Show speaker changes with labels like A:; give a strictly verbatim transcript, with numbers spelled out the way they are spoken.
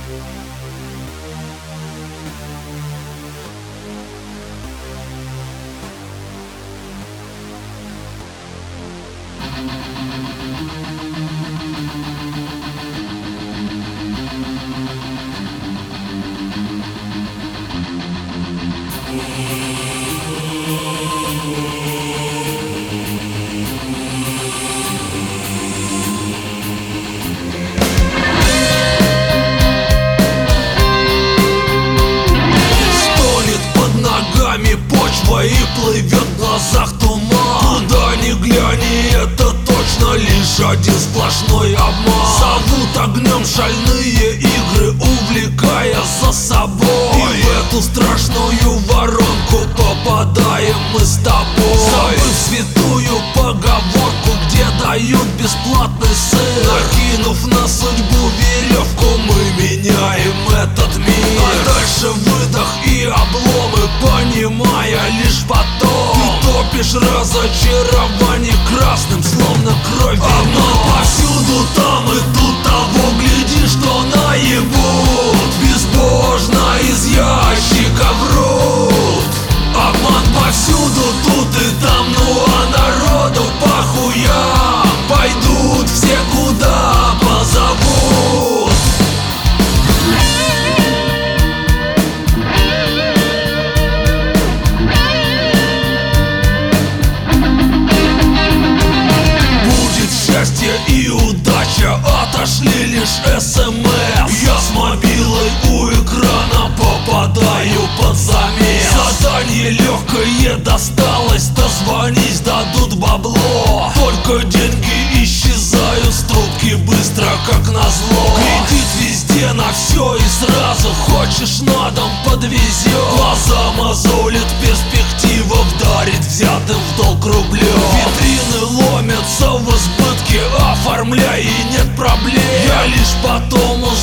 A: Почва и плывет в глазах туман. Куда ни глянь, это точно лишь один сплошной обман. Зовут огнем шальные игры, увлекая за собой. И в эту страшную воронку попадаем мы с тобой. Забыв святую поговорку, где дают бесплатный сыр, накинув на судьбу веревку, мы меняем этот мир. А дальше выдох и обломы, понимая лишь потом. Ты топишь разочарование красным, словно кровь вином. Обман повсюду, там и тут, того гляди, что наебут. Безбожно из ящика врут. Обман повсюду, тут и там, ну а народу похуя. Пойдут все, куда позовут. Счастье и удача, отошли лишь эс эм эс. Я с мобилой у экрана попадаю под замес. Задание легкое досталось, дозвонись, дадут бабло. Только деньги исчезают с трубки быстро, как назло. Кредит везде, на все и сразу, хочешь на дом подвезет. Глаза мозолит, перспектива вдарит взятым в долг рублем. Витрины ломятся в избытке, оформляй, и нет проблем. Я лишь потом